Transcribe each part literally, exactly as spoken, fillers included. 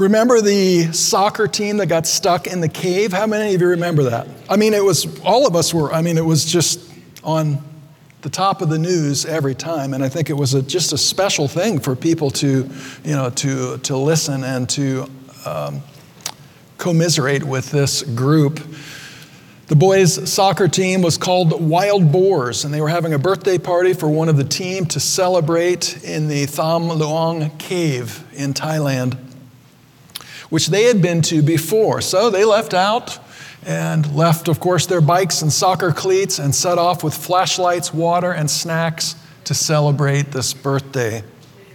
Remember the soccer team that got stuck in the cave? How many of you remember that? I mean, it was, all of us were, I mean, it was just on the top of the news every time. And I think it was a, just a special thing for people to, you know, to, to listen and to um, commiserate with this group. The boys' soccer team was called Wild Boars, and they were having a birthday party for one of the team to celebrate in the Tham Luang Cave in Thailand, which they had been to before. So they left out and left, of course, their bikes and soccer cleats and set off with flashlights, water, and snacks to celebrate this birthday.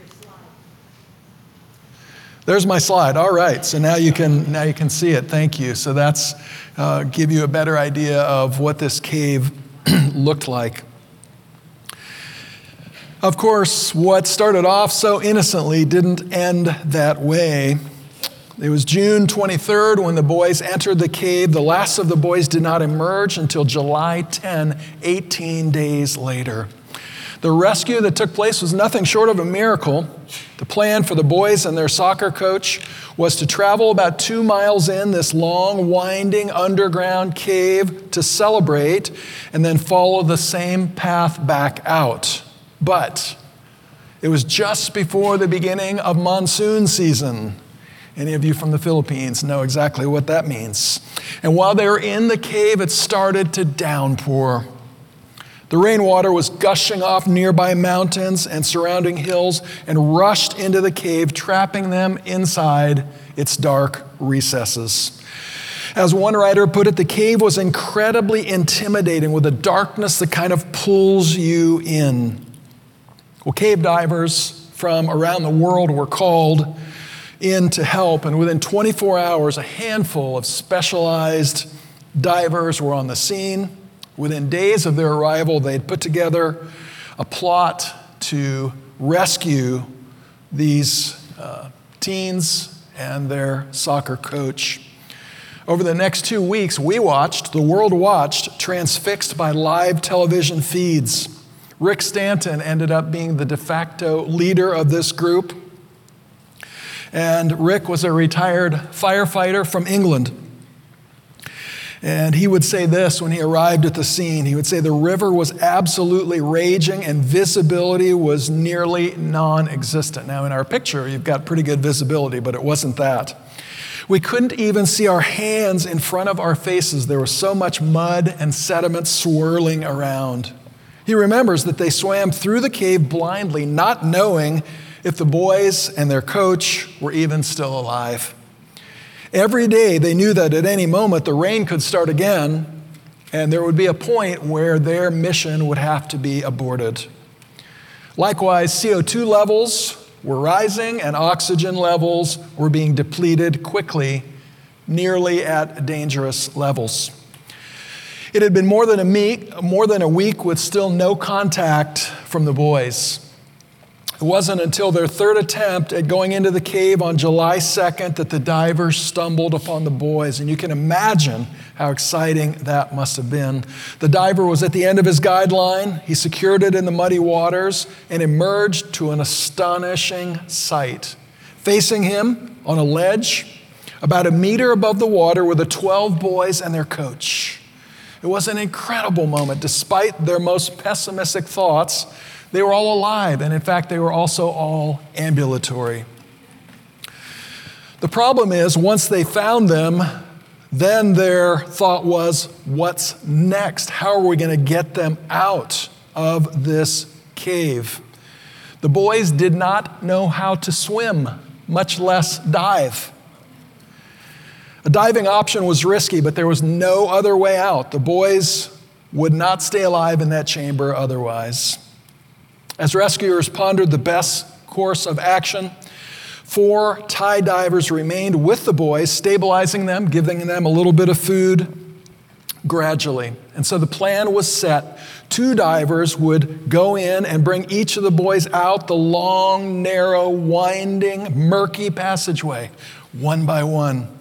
There's my slide. All right, so now you can now you can see it. Thank you. So that's uh, give you a better idea of what this cave looked like. Of course, what started off so innocently didn't end that way. It was June twenty-third when the boys entered the cave. The last of the boys did not emerge until July tenth, eighteen days later. The rescue that took place was nothing short of a miracle. The plan for the boys and their soccer coach was to travel about two miles in this long, winding underground cave to celebrate and then follow the same path back out. But it was just before the beginning of monsoon season. Any of you from the Philippines know exactly what that means. And while they were in the cave, it started to downpour. The rainwater was gushing off nearby mountains and surrounding hills and rushed into the cave, trapping them inside its dark recesses. As one writer put it, the cave was incredibly intimidating with a darkness that kind of pulls you in. Well, cave divers from around the world were called in to help, and within twenty-four hours, a handful of specialized divers were on the scene. Within days of their arrival, they had put together a plot to rescue these uh, teens and their soccer coach. Over the next two weeks, we watched, the world watched, transfixed by live television feeds. Rick Stanton ended up being the de facto leader of this group. And Rick was a retired firefighter from England. And he would say this when he arrived at the scene. He would say the river was absolutely raging and visibility was nearly non-existent. Now in our picture, you've got pretty good visibility, but it wasn't that. We couldn't even see our hands in front of our faces. There was so much mud and sediment swirling around. He remembers that they swam through the cave blindly, not knowing if the boys and their coach were even still alive. Every day they knew that at any moment the rain could start again and there would be a point where their mission would have to be aborted. Likewise, C O two levels were rising and oxygen levels were being depleted quickly, nearly at dangerous levels. It had been more than a week, more than a week with still no contact from the boys. It wasn't until their third attempt at going into the cave on July second that the divers stumbled upon the boys. And you can imagine how exciting that must have been. The diver was at the end of his guideline. He secured it in the muddy waters and emerged to an astonishing sight. Facing him on a ledge, about a meter above the water, were the twelve boys and their coach. It was an incredible moment. Despite their most pessimistic thoughts, they were all alive, and in fact, they were also all ambulatory. The problem is, once they found them, then their thought was, what's next? How are we going to get them out of this cave? The boys did not know how to swim, much less dive. A diving option was risky, but there was no other way out. The boys would not stay alive in that chamber otherwise. As rescuers pondered the best course of action, four Thai divers remained with the boys, stabilizing them, giving them a little bit of food gradually. And so the plan was set. Two divers would go in and bring each of the boys out the long, narrow, winding, murky passageway, one by one.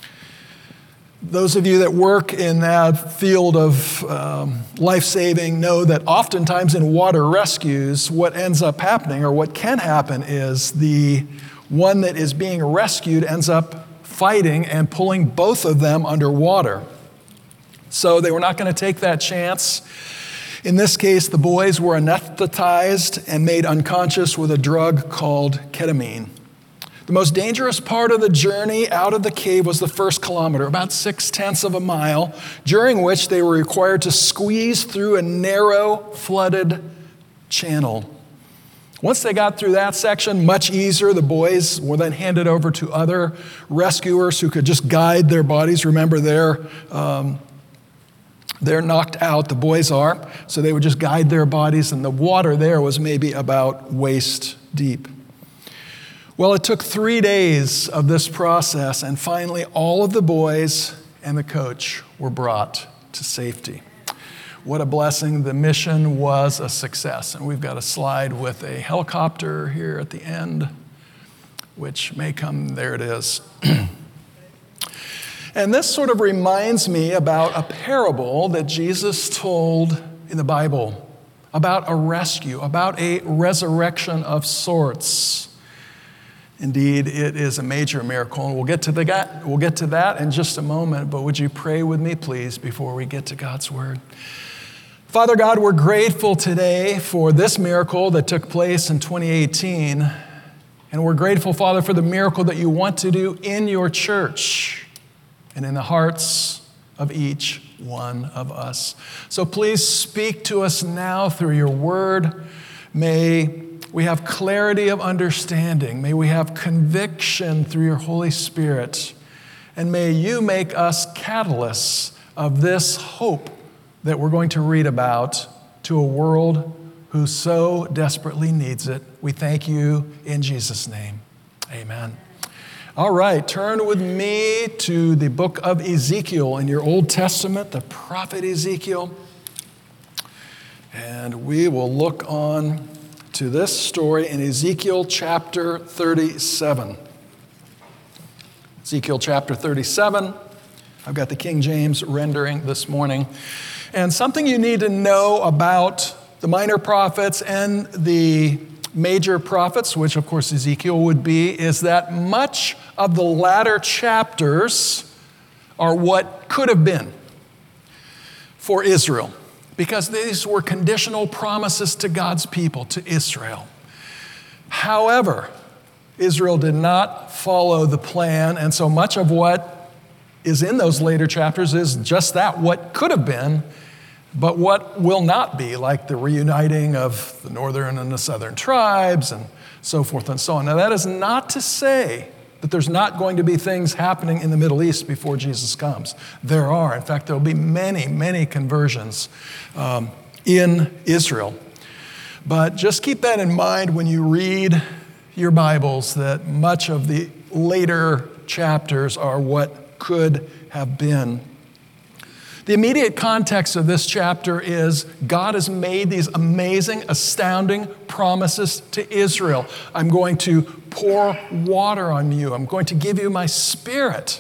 Those of you that work in that field of um, life-saving know that oftentimes in water rescues, what ends up happening or what can happen is the one that is being rescued ends up fighting and pulling both of them underwater. So they were not going to take that chance. In this case, the boys were anesthetized and made unconscious with a drug called ketamine. The most dangerous part of the journey out of the cave was the first kilometer, about six-tenths of a mile, during which they were required to squeeze through a narrow, flooded channel. Once they got through that section, much easier, the boys were then handed over to other rescuers who could just guide their bodies. Remember, they're, um, they're knocked out, the boys are, so they would just guide their bodies, and the water there was maybe about waist deep. Well, it took three days of this process, and finally all of the boys and the coach were brought to safety. What a blessing. The mission was a success. And we've got a slide with a helicopter here at the end, which may come, there it is. And this sort of reminds me about a parable that Jesus told in the Bible about a rescue, about a resurrection of sorts. Indeed, it is a major miracle, and we'll get to the we'll get to that in just a moment, but would you pray with me, please, before we get to God's word? Father God, we're grateful today for this miracle that took place in twenty eighteen, and we're grateful, Father, for the miracle that you want to do in your church and in the hearts of each one of us. So please speak to us now through your word. May we have clarity of understanding. May we have conviction through your Holy Spirit. And may you make us catalysts of this hope that we're going to read about to a world who so desperately needs it. We thank you in Jesus' name. Amen. All right, turn with me to the book of Ezekiel in your Old Testament, the prophet Ezekiel. And we will look on to this story in Ezekiel chapter thirty-seven. Ezekiel chapter thirty-seven. I've got the King James rendering this morning. And something you need to know about the minor prophets and the major prophets, which of course Ezekiel would be, is that much of the latter chapters are what could have been for Israel, because these were conditional promises to God's people, to Israel. However, Israel did not follow the plan, and so much of what is in those later chapters is just that, what could have been, but what will not be, like the reuniting of the northern and the southern tribes and so forth and so on. Now, that is not to say that there's not going to be things happening in the Middle East before Jesus comes. There are. In fact, there will be many, many conversions um, in Israel. But just keep that in mind when you read your Bibles, that much of the later chapters are what could have been. The immediate context of this chapter is God has made these amazing, astounding promises to Israel. I'm going to pour water on you. I'm going to give you my spirit.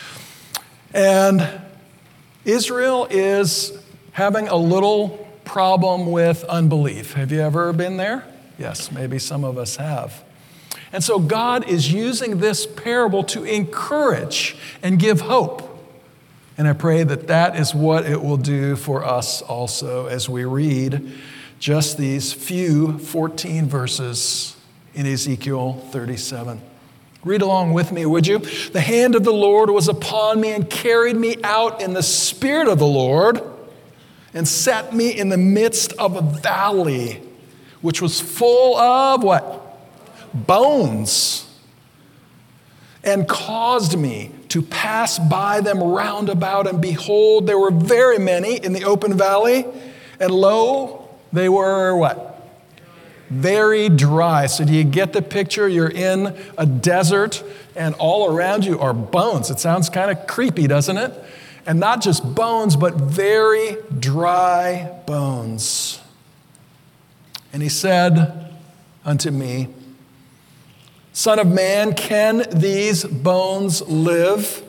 And Israel is having a little problem with unbelief. Have you ever been there? Yes, maybe some of us have. And so God is using this parable to encourage and give hope. And I pray that that is what it will do for us also as we read just these few fourteen verses in Ezekiel thirty-seven. Read along with me, would you? The hand of the Lord was upon me and carried me out in the spirit of the Lord and set me in the midst of a valley, which was full of what? Bones. And caused me to pass by them round about, and behold, there were very many in the open valley, and lo, they were what? Very dry. So do you get the picture? You're in a desert, and all around you are bones. It sounds kind of creepy, doesn't it? And not just bones, but very dry bones. And he said unto me, Son of man, can these bones live?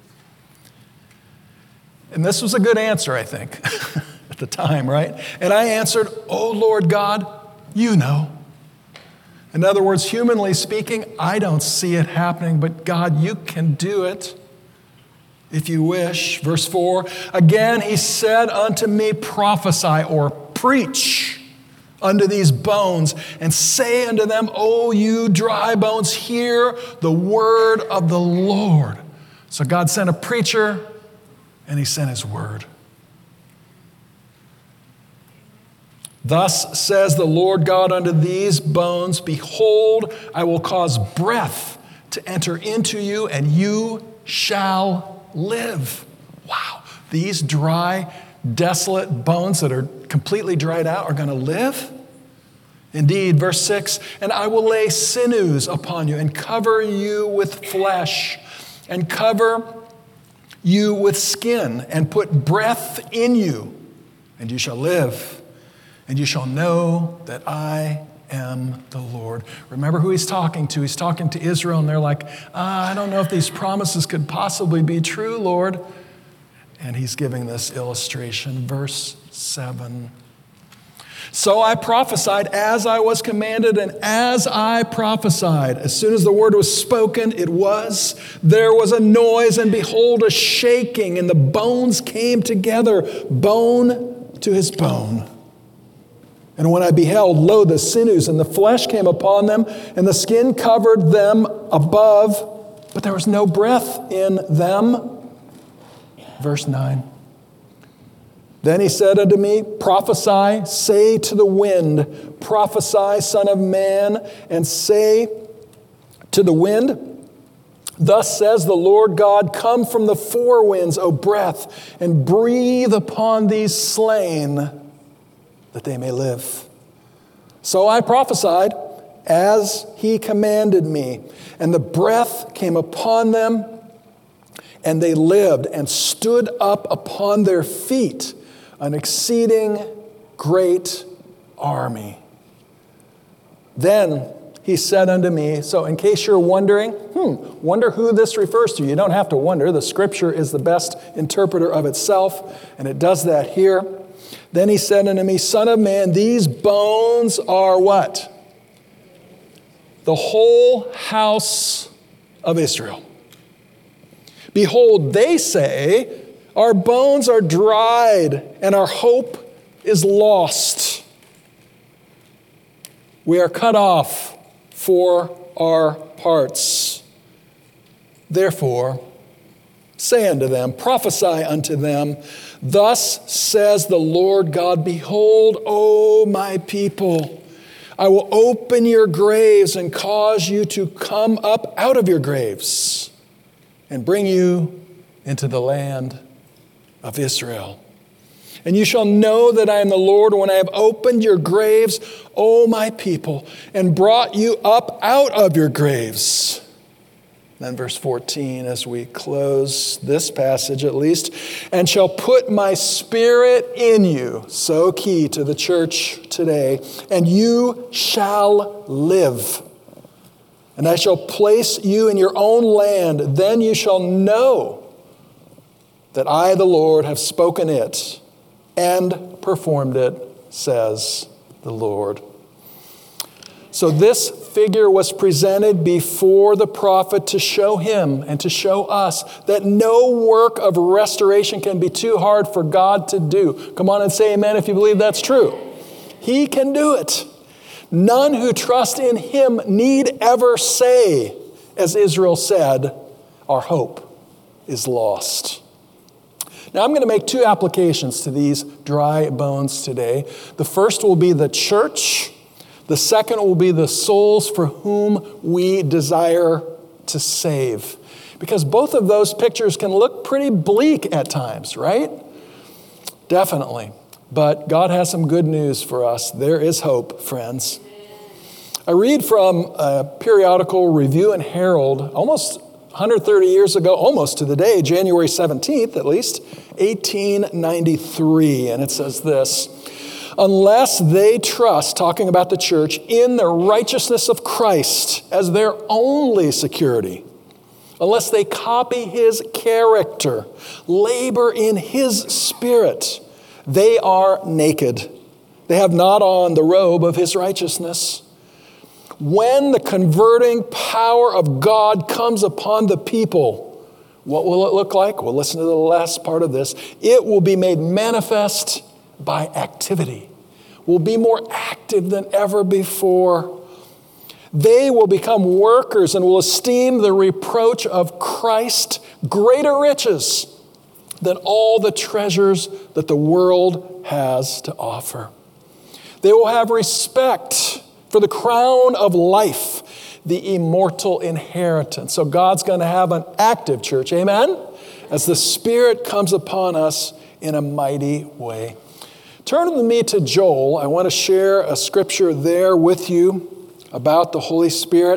And this was a good answer, I think, at the time, right? And I answered, O Lord God, you know. In other words, humanly speaking, I don't see it happening, but God, you can do it if you wish. Verse four, again he said unto me, prophesy or preach unto these bones, and say unto them, O you dry bones, hear the word of the Lord. So God sent a preacher, and he sent his word. Thus says the Lord God unto these bones, behold, I will cause breath to enter into you, and you shall live. Wow, these dry, desolate bones that are completely dried out are going to live? Indeed, verse six, and I will lay sinews upon you and cover you with flesh and cover you with skin and put breath in you, and you shall live, and you shall know that I am the Lord. Remember who he's talking to. He's talking to Israel, and they're like, ah, I don't know if these promises could possibly be true, Lord. And he's giving this illustration. Verse seven. So I prophesied as I was commanded, and as I prophesied, as soon as the word was spoken, it was. There was a noise, and behold, a shaking, and the bones came together, bone to his bone. And when I beheld, lo, the sinews and the flesh came upon them, and the skin covered them above, but there was no breath in them. Verse nine. Then he said unto me, prophesy, say to the wind, prophesy, son of man, and say to the wind, thus says the Lord God, come from the four winds, O breath, and breathe upon these slain, that they may live. So I prophesied as he commanded me, and the breath came upon them, and they lived and stood up upon their feet, an exceeding great army. Then he said unto me, so in case you're wondering, hmm, wonder who this refers to. You don't have to wonder. The scripture is the best interpreter of itself, and it does that here. Then he said unto me, son of man, these bones are what? The whole house of Israel. Behold, they say, our bones are dried, and our hope is lost. We are cut off for our parts. Therefore, say unto them, prophesy unto them, thus says the Lord God, behold, O my people, I will open your graves and cause you to come up out of your graves and bring you into the land of Israel. And you shall know that I am the Lord when I have opened your graves, O my people, and brought you up out of your graves. Then verse fourteen, as we close this passage at least, and shall put my spirit in you, so key to the church today, and you shall live. And I shall place you in your own land, then you shall know that I, the Lord, have spoken it and performed it, says the Lord. So this figure was presented before the prophet to show him and to show us that no work of restoration can be too hard for God to do. Come on and say amen if you believe that's true. He can do it. None who trust in him need ever say, as Israel said, our hope is lost. Now I'm going to make two applications to these dry bones today. The first will be the church. The second will be the souls for whom we desire to save. Because both of those pictures can look pretty bleak at times, right? Definitely. But God has some good news for us. There is hope, friends. I read from a periodical Review and Herald almost one hundred thirty years ago, almost to the day, January seventeenth at least, eighteen ninety-three. And it says this, unless they trust, talking about the church, in the righteousness of Christ as their only security, unless they copy his character, labor in his spirit, they are naked. They have not on the robe of his righteousness. when the converting power of God comes upon the people, what will it look like? Well, listen to the last part of this. It will be made manifest by activity. Will be more active than ever before. They will become workers and will esteem the reproach of Christ greater riches than all the treasures that the world has to offer. They will have respect for the crown of life, the immortal inheritance. So God's going to have an active church, amen? As the Spirit comes upon us in a mighty way. Turn with me to Joel. I want to share a scripture there with you about the Holy Spirit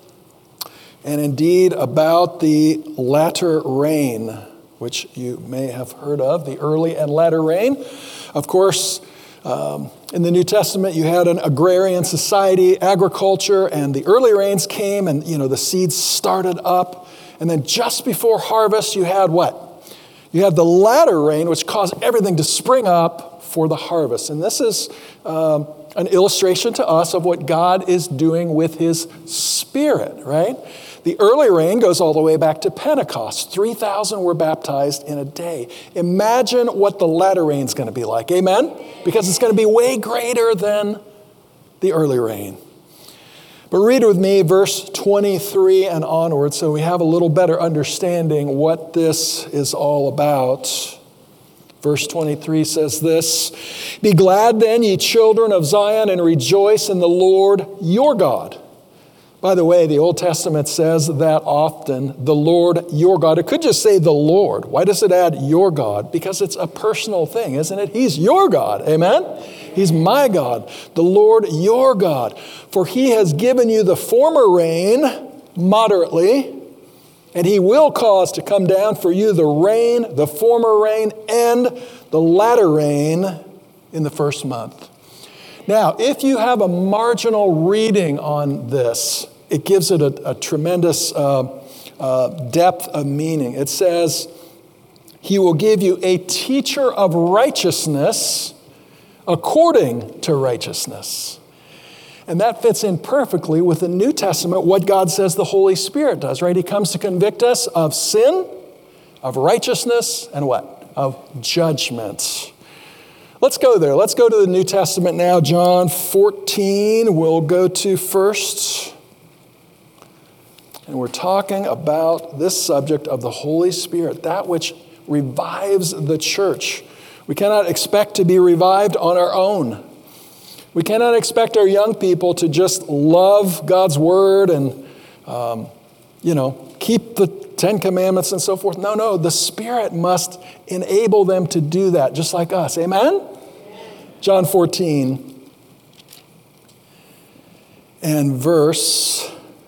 and indeed about the latter rain, which you may have heard of, the early and latter rain. Of course, um, in the New Testament, you had an agrarian society, agriculture, and the early rains came and, you know, the seeds started up. And then just before harvest, you had what? You had the latter rain, which caused everything to spring up for the harvest. And this is um, an illustration to us of what God is doing with his Spirit, right? The early rain goes all the way back to Pentecost. three thousand were baptized in a day. Imagine what the latter rain is going to be like, amen? Because it's going to be way greater than the early rain. But read with me verse twenty-three and onward so we have a little better understanding what this is all about. Verse twenty-three says this, "Be glad then, ye children of Zion, and rejoice in the Lord your God." By the way, the Old Testament says that often, the Lord your God. It could just say the Lord. Why does it add your God? Because it's a personal thing, isn't it? He's your God, amen? He's my God, the Lord your God. For he has given you the former rain moderately, and he will cause to come down for you the rain, the former rain, and the latter rain in the first month. Now, if you have a marginal reading on this, it gives it a, a tremendous uh, uh, depth of meaning. It says, he will give you a teacher of righteousness according to righteousness. And that fits in perfectly with the New Testament, what God says the Holy Spirit does, right? He comes to convict us of sin, of righteousness, and what? Of judgment. Let's go there. Let's go to the New Testament now. John fourteen, we'll go to first. And we're talking about this subject of the Holy Spirit, that which revives the church. We cannot expect to be revived on our own. We cannot expect our young people to just love God's word and, um, you know, keep the Ten Commandments and so forth. No, no, the Spirit must enable them to do that, just like us. Amen? Amen. John fourteen and verse,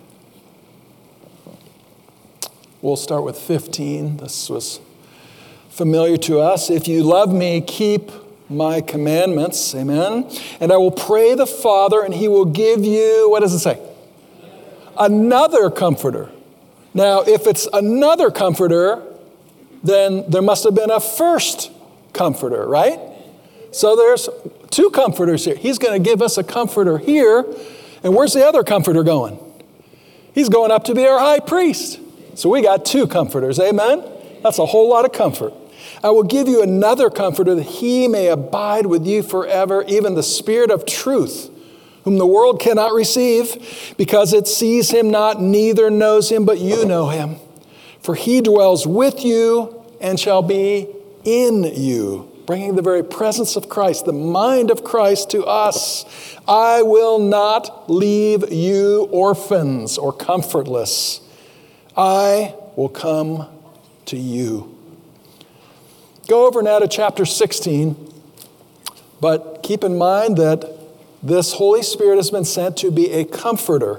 we'll start with fifteen. This was familiar to us. If you love me, keep my commandments, amen. And I will pray the Father, and he will give you, what does it say? Another comforter. Now, if it's another comforter, then there must have been a first comforter, right? So there's two comforters here. He's going to give us a comforter here. And where's the other comforter going? He's going up to be our high priest. So we got two comforters, amen? That's a whole lot of comfort. I will give you another comforter that he may abide with you forever, even the Spirit of truth, whom the world cannot receive, because it sees him not, neither knows him, but you know him. For he dwells with you and shall be in you, bringing the very presence of Christ, the mind of Christ to us. I will not leave you orphans or comfortless. I will come to you. Go over now to chapter sixteen, but keep in mind that this Holy Spirit has been sent to be a comforter.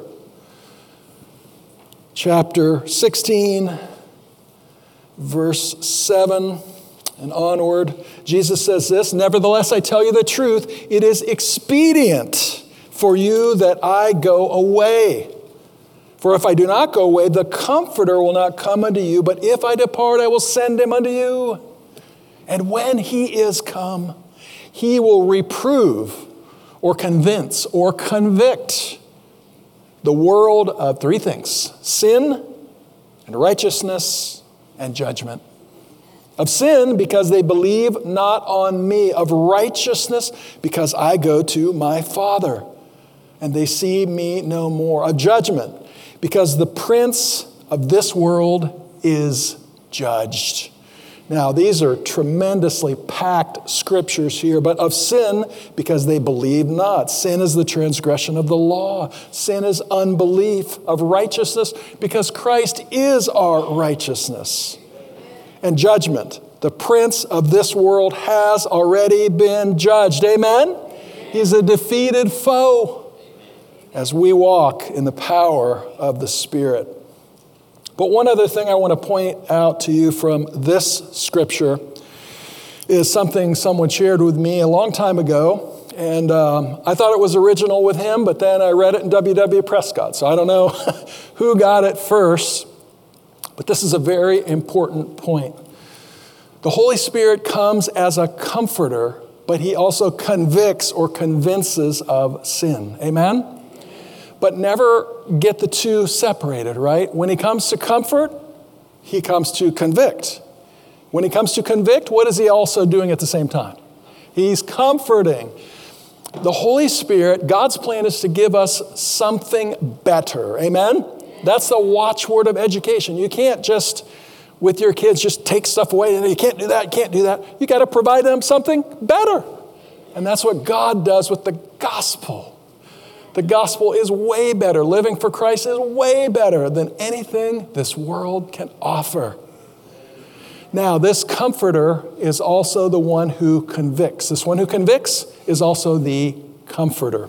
Chapter sixteen, verse seven and onward, Jesus says this, "Nevertheless, I tell you the truth, it is expedient for you that I go away. For if I do not go away, the Comforter will not come unto you, but if I depart, I will send him unto you. And when he is come, he will reprove or convince or convict the world of three things: sin and righteousness and judgment. Of sin, because they believe not on me. Of righteousness, because I go to my Father, and they see me no more. Of judgment, because the prince of this world is judged. Now, these are tremendously packed scriptures here, but of sin, because they believe not. Sin is the transgression of the law. Sin is unbelief. Of righteousness, because Christ is our righteousness. And judgment, the prince of this world has already been judged. Amen? He's a defeated foe as we walk in the power of the Spirit. But one other thing I want to point out to you from this scripture is something someone shared with me a long time ago. And um, I thought it was original with him, but then I read it in W W Prescott. So I don't know who got it first, but this is a very important point. The Holy Spirit comes as a comforter, but he also convicts or convinces of sin. Amen? But never get the two separated, right? When he comes to comfort, he comes to convict. When he comes to convict, what is he also doing at the same time? He's comforting. The Holy Spirit, God's plan is to give us something better. Amen? That's the watchword of education. You can't just, with your kids, just take stuff away. You can't do that, you can't do that. You got to provide them something better. And that's what God does with the gospel. The gospel is way better. Living for Christ is way better than anything this world can offer. Now, this comforter is also the one who convicts. This one who convicts is also the comforter.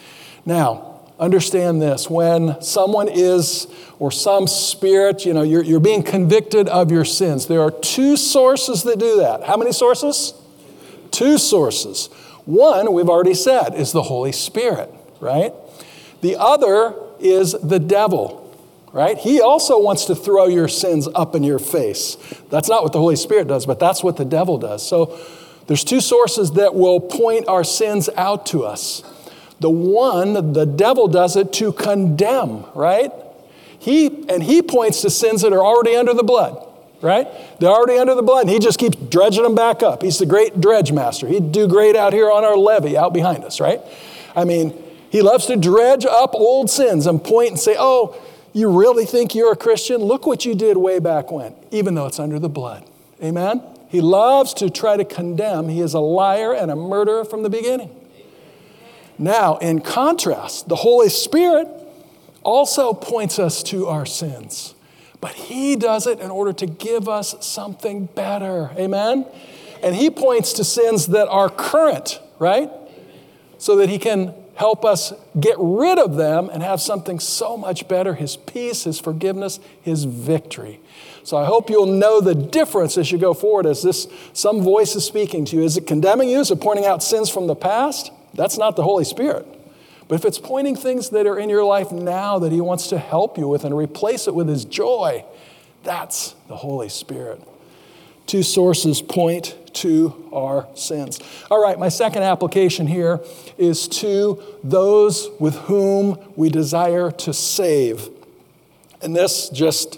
Now, understand this. When someone is, or some spirit, you know, you're, you're being convicted of your sins, there are two sources that do that. How many sources? Two sources. One, we've already said, is the Holy Spirit. Right? The other is the devil, right? He also wants to throw your sins up in your face. That's not what the Holy Spirit does, but that's what the devil does. So there's two sources that will point our sins out to us. The one, the devil does it to condemn, right? He and he points to sins that are already under the blood, right? They're already under the blood, and he just keeps dredging them back up. He's the great dredge master. He'd do great out here on our levee out behind us, right? I mean, he loves to dredge up old sins and point and say, oh, you really think you're a Christian? Look what you did way back when, even though it's under the blood. Amen? He loves to try to condemn. He is a liar and a murderer from the beginning. Now, in contrast, the Holy Spirit also points us to our sins, but he does it in order to give us something better. Amen? And he points to sins that are current, right? So that he can help us get rid of them and have something so much better, his peace, his forgiveness, his victory. So I hope you'll know the difference as you go forward, as this, some voice is speaking to you. Is it condemning you? Is it pointing out sins from the past? That's not the Holy Spirit. But if it's pointing things that are in your life now that he wants to help you with and replace it with his joy, that's the Holy Spirit. Two sources point to our sins. All right, my second application here is to those with whom we desire to save. And this just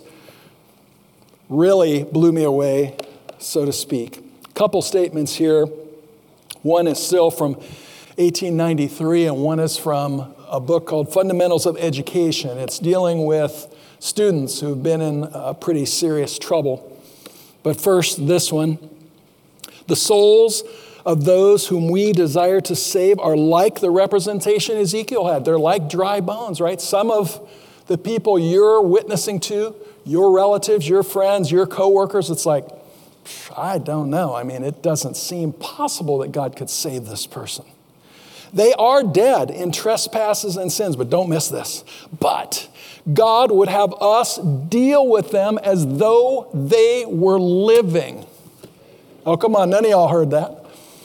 really blew me away, so to speak. A couple statements here. One is still from eighteen ninety-three, and one is from a book called Fundamentals of Education. It's dealing with students who've been in uh, pretty serious trouble. But first, this one. The souls of those whom we desire to save are like the representation Ezekiel had. They're like dry bones, right? Some of the people you're witnessing to, your relatives, your friends, your coworkers, it's like, I don't know. I mean, it doesn't seem possible that God could save this person. They are dead in trespasses and sins, but don't miss this. But God would have us deal with them as though they were living. Oh, come on, none of y'all heard that.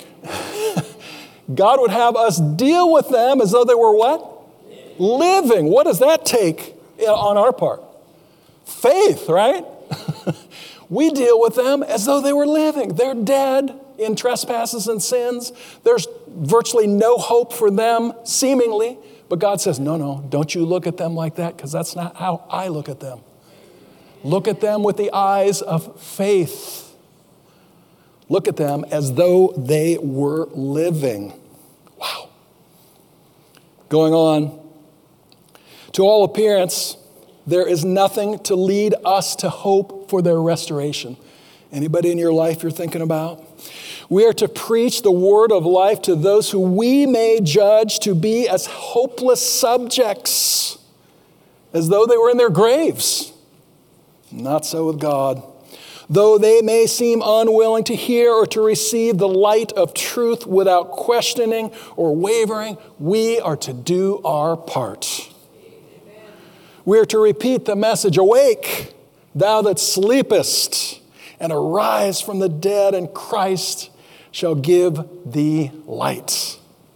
God would have us deal with them as though they were what? Living. What does that take on our part? Faith, right? We deal with them as though they were living. They're dead in trespasses and sins. There's virtually no hope for them, seemingly, But God says, no, no, don't you look at them like that, because that's not how I look at them. Look at them with the eyes of faith. Look at them as though they were living. Wow. Going on. To all appearance, there is nothing to lead us to hope for their restoration. Anybody in your life you're thinking about? We are to preach the word of life to those who we may judge to be as hopeless subjects, as though they were in their graves. Not so with God. Though they may seem unwilling to hear or to receive the light of truth without questioning or wavering, we are to do our part. We are to repeat the message, awake, thou that sleepest, and arise from the dead, and Christ shall give thee light.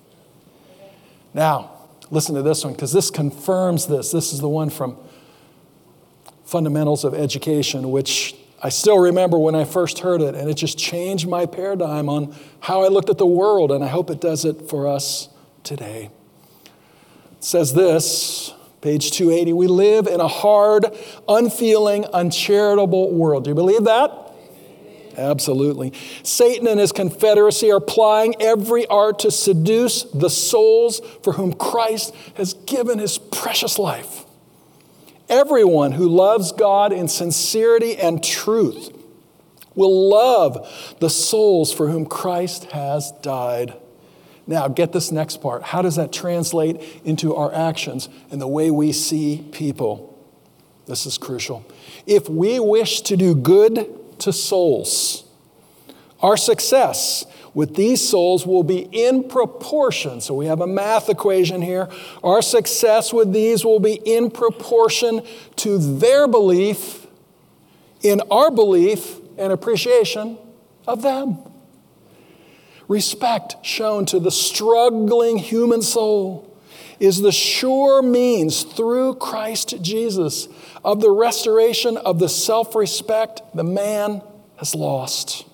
Now, listen to this one, because this confirms this. This is the one from Fundamentals of Education, which I still remember when I first heard it, and it just changed my paradigm on how I looked at the world, and I hope it does it for us today. It says this, page two eighty, we live in a hard, unfeeling, uncharitable world. Do you believe that? Absolutely. Satan and his confederacy are plying every art to seduce the souls for whom Christ has given his precious life. Everyone who loves God in sincerity and truth will love the souls for whom Christ has died. Now, get this next part. How does that translate into our actions and the way we see people? This is crucial. If we wish to do good to souls, our success with these souls will be in proportion. So we have a math equation here. Our success with these will be in proportion to their belief in our belief and appreciation of them. Respect shown to the struggling human soul is the sure means through Christ Jesus of the restoration of the self-respect the man has lost.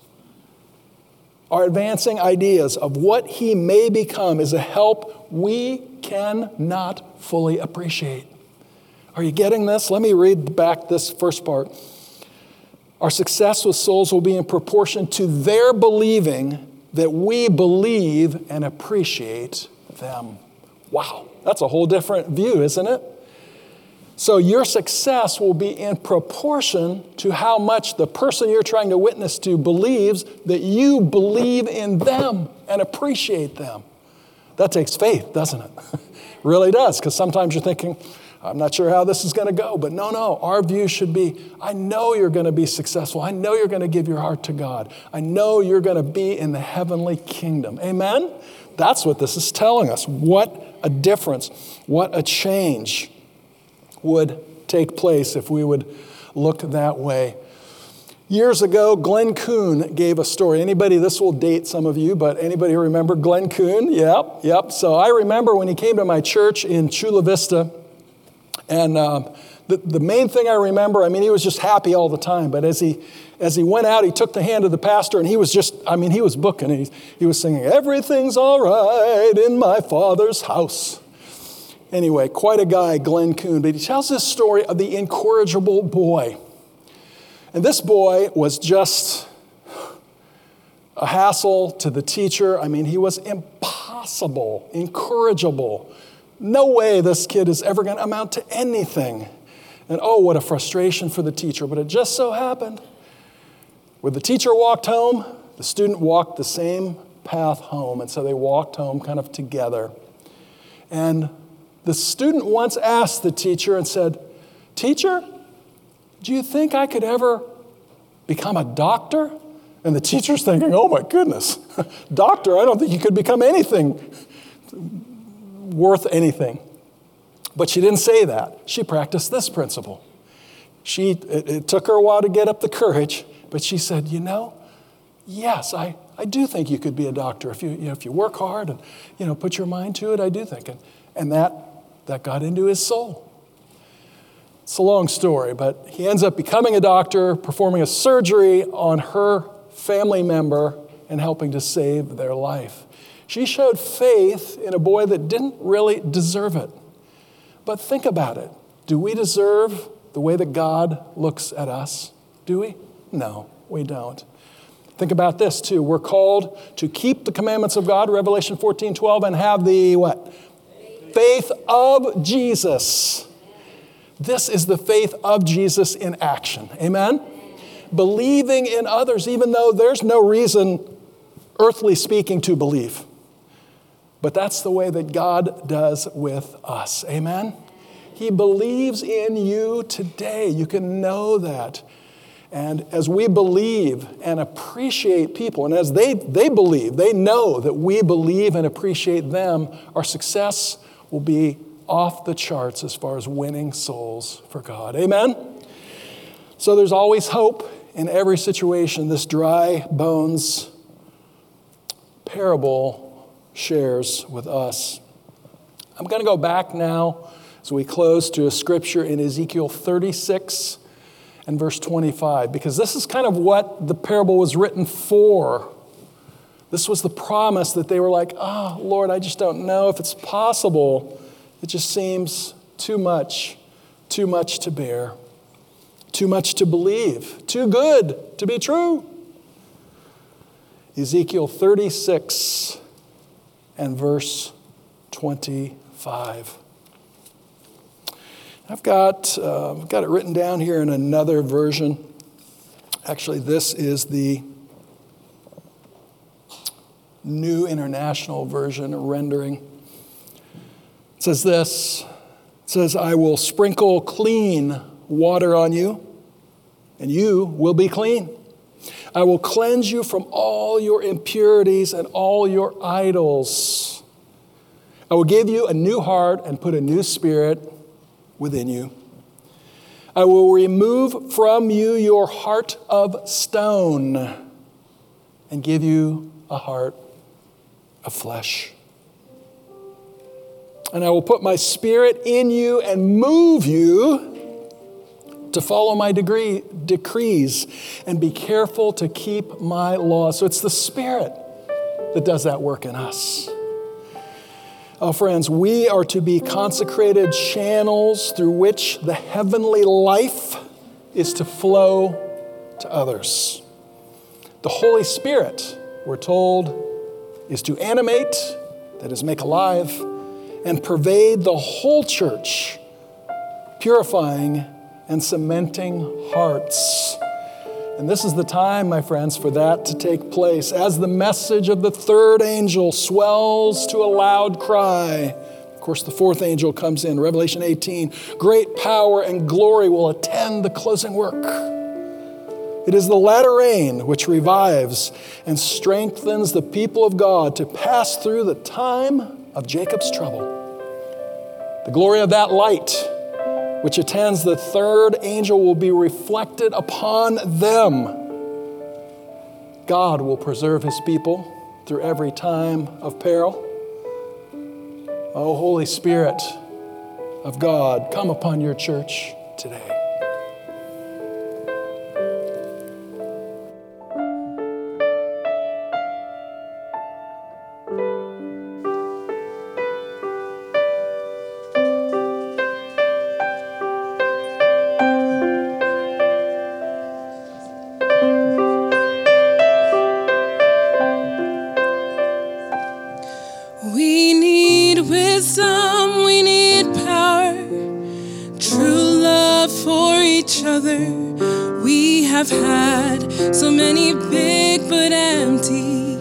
Our advancing ideas of what he may become is a help we cannot fully appreciate. Are you getting this? Let me read back this first part. Our success with souls will be in proportion to their believing that we believe and appreciate them. Wow, that's a whole different view, isn't it? So your success will be in proportion to how much the person you're trying to witness to believes that you believe in them and appreciate them. That takes faith, doesn't it? It really does, because sometimes you're thinking, I'm not sure how this is going to go. But no, no, our view should be, I know you're going to be successful. I know you're going to give your heart to God. I know you're going to be in the heavenly kingdom. Amen? That's what this is telling us. What a difference, what a change would take place if we would look that way. Years ago, Glenn Kuhn gave a story. Anybody, this will date some of you, but anybody remember Glenn Kuhn? Yep, yep. So I remember when he came to my church in Chula Vista, and uh, the, the main thing I remember, I mean, he was just happy all the time, but as he as he went out, he took the hand of the pastor, and he was just, I mean, he was booking, and he, he was singing, everything's all right in my Father's house. Anyway, quite a guy, Glenn Kuhn, but he tells this story of the incorrigible boy. And this boy was just a hassle to the teacher. I mean, he was impossible, incorrigible. No way this kid is ever going to amount to anything. And oh, what a frustration for the teacher. But it just so happened, when the teacher walked home, the student walked the same path home. And so they walked home kind of together. And the student once asked the teacher and said, "Teacher, do you think I could ever become a doctor?" And the teacher's thinking, oh my goodness, doctor, I don't think you could become anything worth anything. But she didn't say that. She practiced this principle. She, it, it took her a while to get up the courage, but she said, you know, yes, I, I do think you could be a doctor. If you, you know, if you work hard and, you know, put your mind to it, I do think. And, and that, that got into his soul. It's a long story, but he ends up becoming a doctor, performing a surgery on her family member and helping to save their life. She showed faith in a boy that didn't really deserve it. But think about it. Do we deserve the way that God looks at us? Do we? No, we don't. Think about this too. We're called to keep the commandments of God, Revelation fourteen twelve, and have the what? Faith of Jesus. This is the faith of Jesus in action. Amen? Believing in others, even though there's no reason, earthly speaking, to believe. But that's the way that God does with us. Amen? He believes in you today. You can know that. And as we believe and appreciate people, and as they, they believe, they know that we believe and appreciate them, our success will be off the charts as far as winning souls for God. Amen? So there's always hope in every situation. This dry bones parable shares with us. I'm going to go back now as we close to a scripture in Ezekiel thirty-six and verse twenty-five, because this is kind of what the parable was written for. This was the promise that they were like, oh, Lord, I just don't know if it's possible. It just seems too much, too much to bear, too much to believe, too good to be true. Ezekiel thirty-six and verse twenty-five. I've got, uh, I've got it written down here in another version. Actually, this is the New International Version rendering. It says this. It says, I will sprinkle clean water on you, and you will be clean. I will cleanse you from all your impurities and all your idols. I will give you a new heart and put a new spirit within you. I will remove from you your heart of stone and give you a heart of flesh. And I will put my spirit in you and move you to follow my degree, decrees and be careful to keep my laws. So it's the Spirit that does that work in us. Oh, friends, we are to be consecrated channels through which the heavenly life is to flow to others. The Holy Spirit, we're told, is to animate, that is, make alive, and pervade the whole church, purifying and cementing hearts. And this is the time, my friends, for that to take place. As the message of the third angel swells to a loud cry, of course, the fourth angel comes in, Revelation eighteen, great power and glory will attend the closing work. It is the latter rain which revives and strengthens the people of God to pass through the time of Jacob's trouble. The glory of that light which attends the third angel will be reflected upon them. God will preserve his people through every time of peril. Oh, Holy Spirit of God, come upon your church today. We need wisdom, we need power, true love for each other. We have had so many big but empty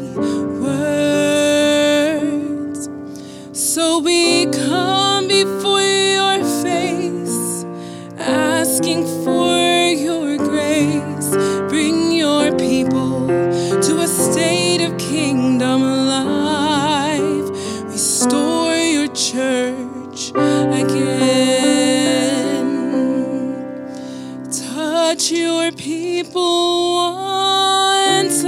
words. So we come before your face, asking for your grace. Bring your people to a state of kingdom life. Restore your church again. Touch your people once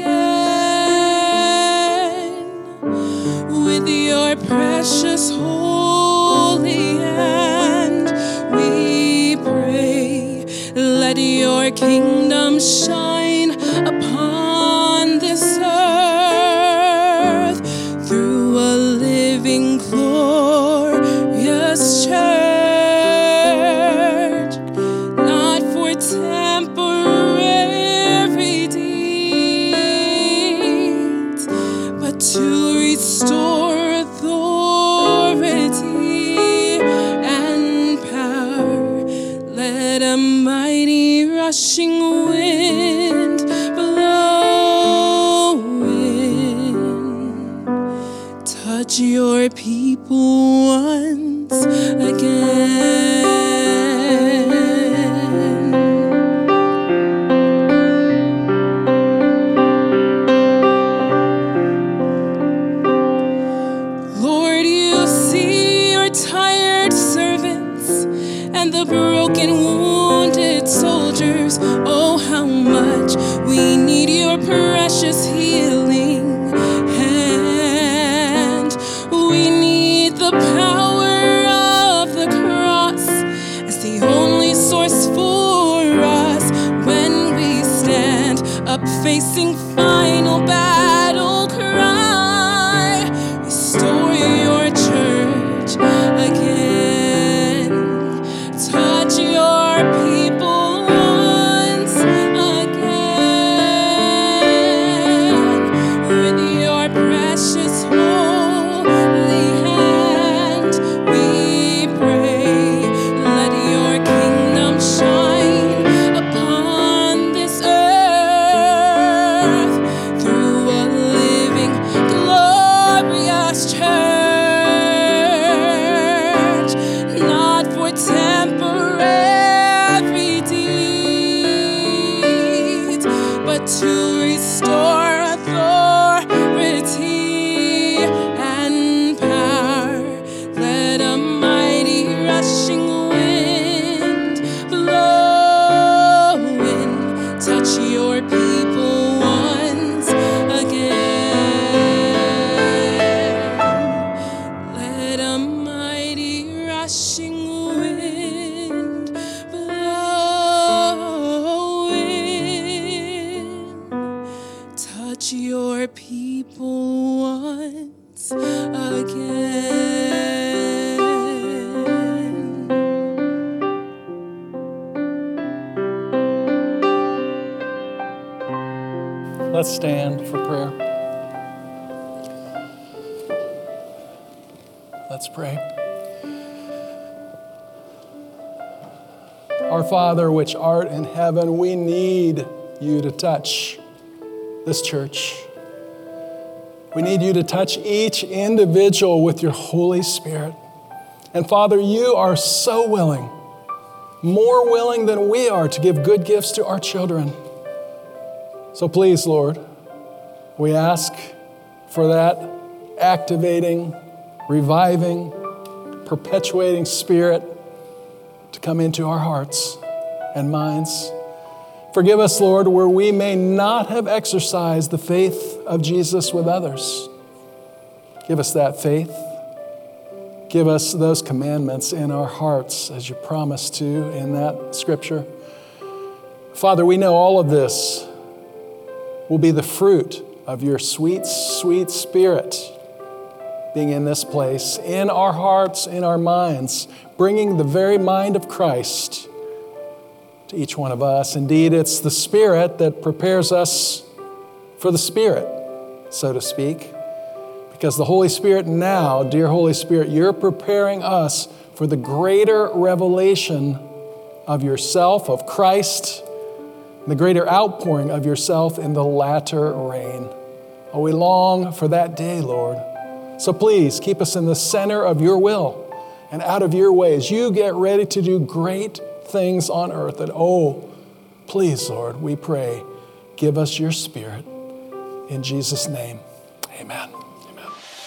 again with your precious holy hand. We pray, let your kingdom shine upon this earth through living, glorious church, not for temporary deeds, but to restore authority and power. Let a mighty rushing wind blow in, touch your people once again. Lord, you see your tired servants and the broken, wounded soldiers. Oh, how much we need your precious healing hand. We need the power of the cross as the only source for us when we stand up facing final battle cry. Restore your church again. Touch your people once again with your precious holy hand. We pray, let your kingdom shine upon this earth through a living, glorious church, not for temporary deeds, but to restore authority and power. Let a mighty rushing wind blow in, touch your people once again. Let a mighty rushing wind blow in, touch your people once again. Let's stand for prayer. Let's pray. Our Father, which art in heaven, we need you to touch this church. We need you to touch each individual with your Holy Spirit. And Father, you are so willing, more willing than we are, to give good gifts to our children. So please, Lord, we ask for that activating, reviving, perpetuating Spirit to come into our hearts and minds. Forgive us, Lord, where we may not have exercised the faith of Jesus with others. Give us that faith. Give us those commandments in our hearts as you promised to in that scripture. Father, we know all of this will be the fruit of your sweet, sweet Spirit being in this place, in our hearts, in our minds, bringing the very mind of Christ to each one of us. Indeed, it's the Spirit that prepares us for the Spirit, so to speak, because the Holy Spirit now, dear Holy Spirit, you're preparing us for the greater revelation of yourself, of Christ, the greater outpouring of yourself in the latter rain. Oh, we long for that day, Lord. So please keep us in the center of your will and out of your ways. You get ready to do great things on earth. And oh, please, Lord, we pray, give us your Spirit. In Jesus' name, amen. Amen.